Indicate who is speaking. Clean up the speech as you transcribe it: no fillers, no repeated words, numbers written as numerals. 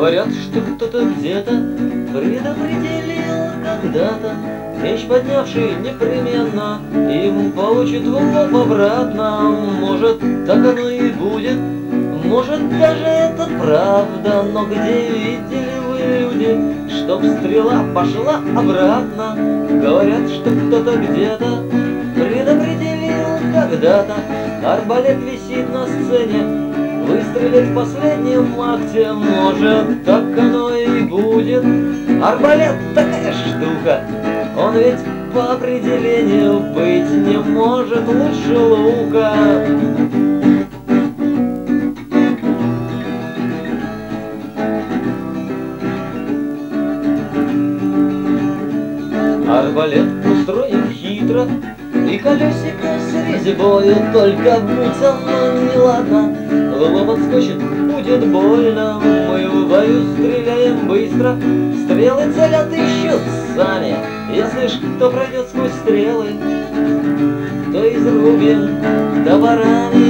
Speaker 1: Говорят, что кто-то где-то предопределил когда-то, меч поднявший непременно им получит в лоб обратно. Может, так оно и будет, может, даже это правда. Но где видели вы, люди, чтоб стрела пошла обратно? Говорят, что кто-то где-то предопределил когда-то, арбалет висит на сцене, выстрелит в последнем акте. Может, так оно и будет. Арбалет такая штука, он ведь по определению быть не может лучше лука. Арбалет устроен хитро, и колесико с резьбою, только будь оно неладно, в лоб отскочит, будет больно. Мы в бою стреляем быстро, стрелы целят ищут сами. Если ж кто пройдет сквозь стрелы, то изрубим топорами.